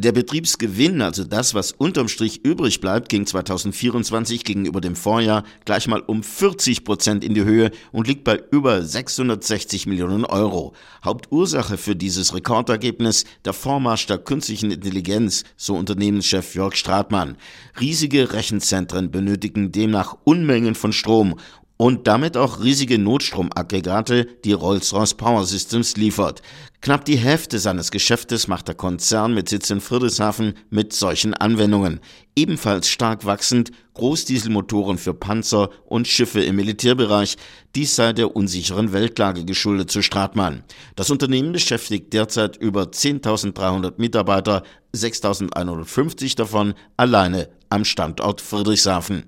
Der Betriebsgewinn, also das, was unterm Strich übrig bleibt, ging 2024 gegenüber dem Vorjahr gleich mal um 40% in die Höhe und liegt bei über 660 Millionen Euro. Hauptursache für dieses Rekordergebnis der Vormarsch der künstlichen Intelligenz, so Unternehmenschef Jörg Stratmann. Riesige Rechenzentren benötigen demnach Unmengen von Strom und damit auch riesige Notstromaggregate, die Rolls-Royce Power Systems liefert. Knapp die Hälfte seines Geschäftes macht der Konzern mit Sitz in Friedrichshafen mit solchen Anwendungen. Ebenfalls stark wachsend Großdieselmotoren für Panzer und Schiffe im Militärbereich. Dies sei der unsicheren Weltlage geschuldet, zu Stratmann. Das Unternehmen beschäftigt derzeit über 10.300 Mitarbeiter, 6.150 davon alleine am Standort Friedrichshafen.